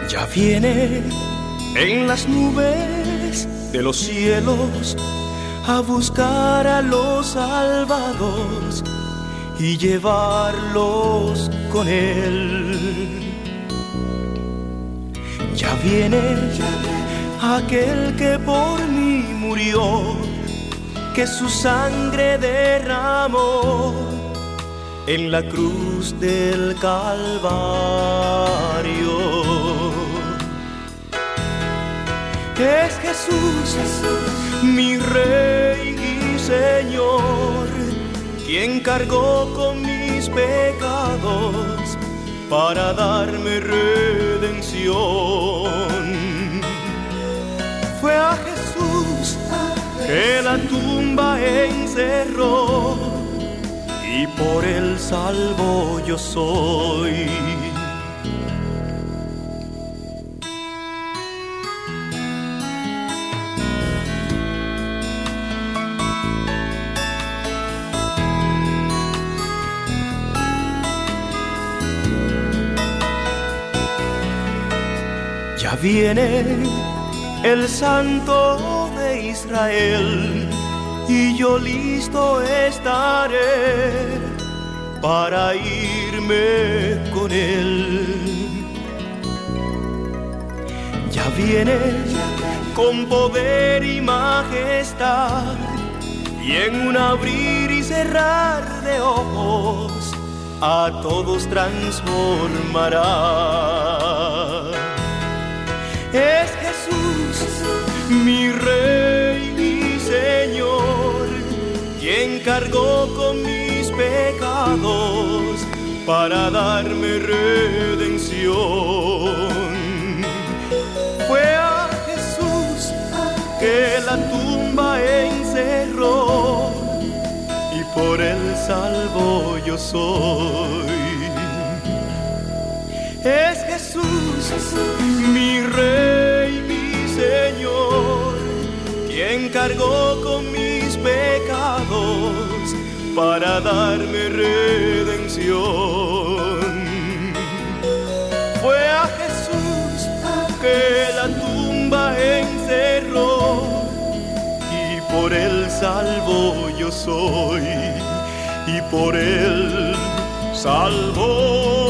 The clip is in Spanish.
Ya viene en las nubes de los cielos a buscar a los salvados y llevarlos con él. Ya viene aquel que por mí murió, que su sangre derramó en la cruz del Calvario. Es Jesús, mi Rey y Señor, quien cargó con mis pecados para darme redención. Fue a Jesús que la tumba encerró y por él salvo yo soy. Ya viene el Santo de Israel y yo listo estaré para irme con él. Ya viene con poder y majestad y en un abrir y cerrar de ojos a todos transformará. Es Jesús, mi Rey y Señor, quien cargó con mis pecados para darme redención. Fue a Jesús que la tumba encerró y por él salvo yo soy. Es Jesús, mi Rey, mi Señor, quien cargó con mis pecados para darme redención. Fue a Jesús que la tumba encerró y por él salvo yo soy, y por él salvo